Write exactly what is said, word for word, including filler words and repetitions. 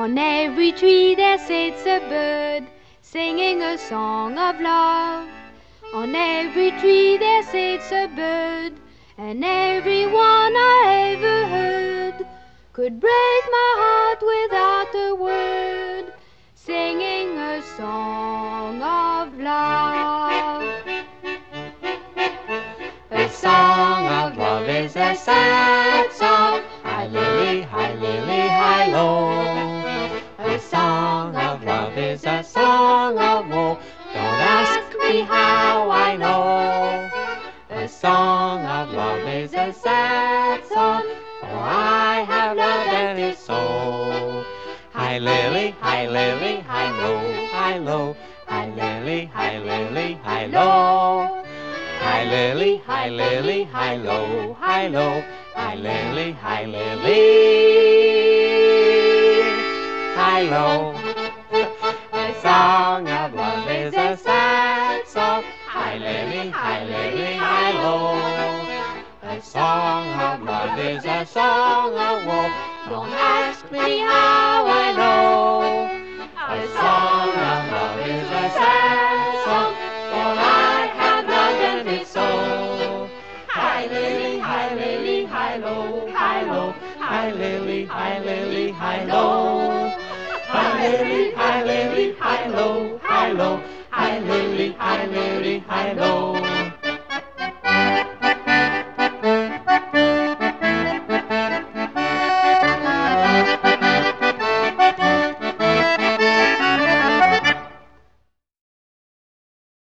On every tree there sits a bird, singing a song of love. On every tree there sits a bird, and every one I ever heard could break my heart without a word, singing a song of love. A song of love is a sad song. Hi lily, hi lily, hi lo. A song of love is a song of woe. Don't ask me how I know. A song of love is a sad song, for I have loved and it's so. Hi lily, hi lily, hi lo, hi lo. Hi lily, hi lily, hi lo. Hi lily, hi lily, hi lo, hi lo. Hi lily, hi lily, hi lo. A song of love is a sad song. Hi lily, hi lily, hi lo. A song of love is a song of woe. Don't ask me how I know. A song of love is a sad song, for I have loved and it's so. Hi lily, hi lily, hi lo, hi lo. Hi lily, hi lily, hi lo. Hi lily, hi lily, hi lo, hi lo. Hi lily, hi lily,